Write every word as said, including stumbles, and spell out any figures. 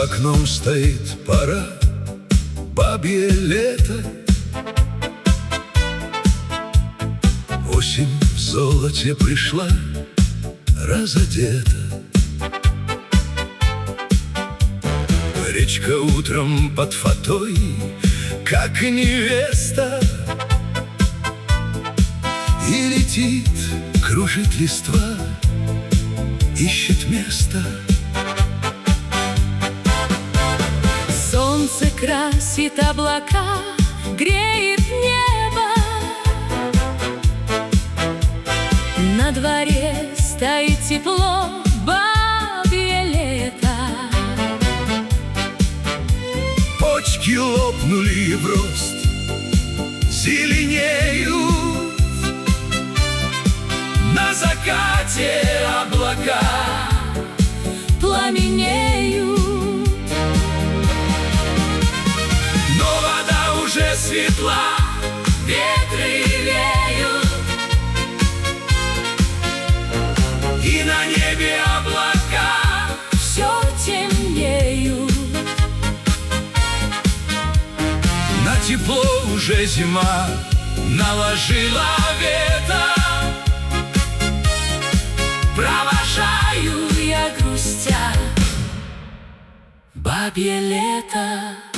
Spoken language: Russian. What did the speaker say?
окном стоит пора, бабье лето. Осень в золоте пришла, разодета. Речка утром под фатой, как невеста, и летит, кружит листва, ищет место. Солнце красит облака, греет небо. На дворе стоит тепло, бабье лето. Почки лопнули в рост, зеленеют. На закате облака пламенеют. Но вода уже светла, ветры веют, и на небе облака все темнеют. На тепло уже зима наложила вето. Провожаю я грустя бабье лето.